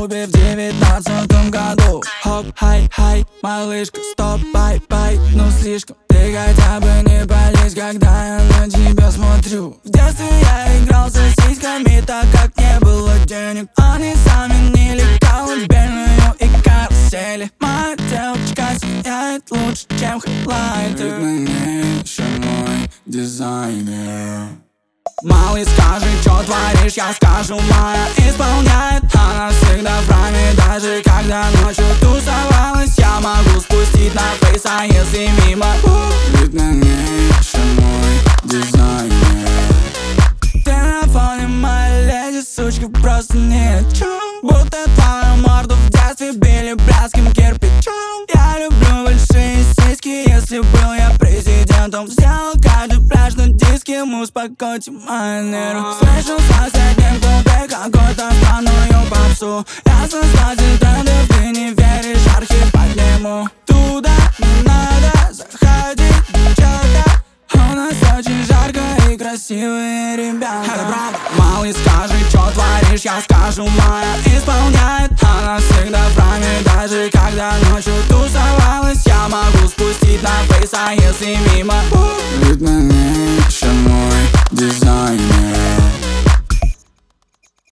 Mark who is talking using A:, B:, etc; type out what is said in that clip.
A: клубе в 19 году. Хоп, хай, малышка, стоп, бай, ну слишком. Ты хотя бы не пались, когда я на тебя смотрю. В детстве я играл с сиськами, так как не было денег. Они заменили колыбельную и карусели. Моя девочка сияет лучше, чем хайлайты. Ведь на ней еще мой дизайнер. Малый, скажи, чё творишь, я скажу, моя исполняет. Она всегда в прайме, даже когда ночью тусовалась. Я могу спустить на фейс, а если мимо, ведь на ней еще мой дизайнер. Ты на фоне моей леди, сучка, просто ни о чем. Будто твою морду в детстве били блядским кирпичом. Я люблю большие сиськи, если был я президентом. Сделал каждый пляж на диске, успокойте мои нервы. Слышу в соседнем клубе какую-то странную попсу. Я создатель трендов, ты не веришь, архив подниму. Туда не надо заходить, девчонка. У нас очень жарко и красивые ребята. Это правда. Малый, скажи, чё творишь, я скажу, моя исполняет. Она всегда в прайме, даже когда ночью тусовалась. Я могу спустить на фейс, а если мимо, ведь на ней еще мой дизайнер.